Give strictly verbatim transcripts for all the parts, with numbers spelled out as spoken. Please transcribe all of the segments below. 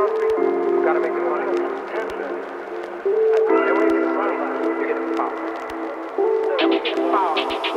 Gotta make the money. Then when you get the money, you get the power. Then when you get the power,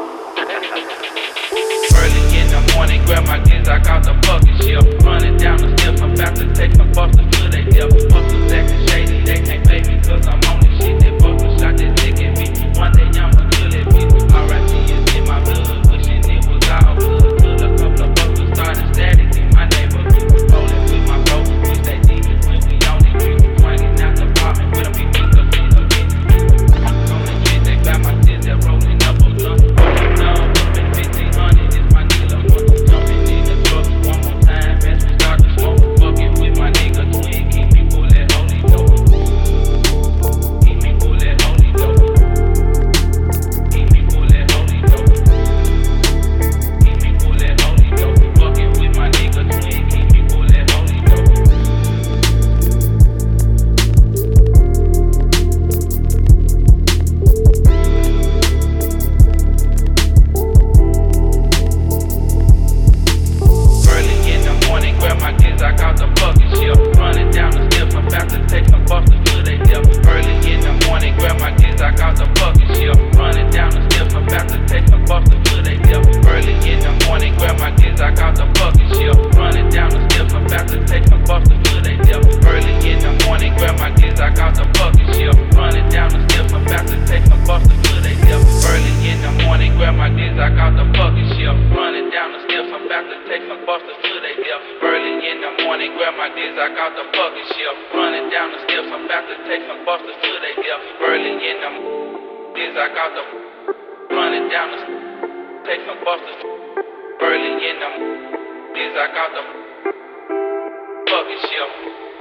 early in the morning, grab my kids, I got the fucking shit. Running down the steps, I'm about to take my busters to they death. Busters acting shady, they can't pay me cause I'm on this shit. They busters shot this dick at me. One day I'ma kill that bitch. R I P is in my blood, wishing it was all good. Till a couple of busters started static in my neighborhood. Rolling with my bro, we stay deep when we on the street. Swinging out the apartment with a big piece of shit again. On the street, they got my kids, they're rolling up on them. Rolling up, up in fifteen hundred, it's my dealer. Jumping in the truck one more time as we start to smoke. Fucking with my nigga twin, keep me full that holy dope. Keep me full that holy dope. Keep me full that holy dope. Keep me full that holy dope. Fucking with my nigga twin, keep me full that holy dope. Early in the morning, grab my kids, I got the fucking shit. Running down the steps, I'm about to take some busters to they death. Early in the morning, grab my kids, I got the fucking shit. Running down the steps, I'm about to take some busters to they death. Early in the morning, grab my kids, I got the fucking shit. Running down the steps, I'm about to take some busters to they death. Early in the morning, grab my kids, I got the fucking shit. Running down the steps, I'm about to take some busters to they death. Early in the morning, grab my kids, I got the fucking shit. Running down the steps, I'm about to take some busters to they death. Early in the morning, grab my kids, I got the fucking shit. Running down the steps, I'm about to take some busters to they death. Early in the kids, I got the running down the take some busters. Early in the kids, I got the fucking shit.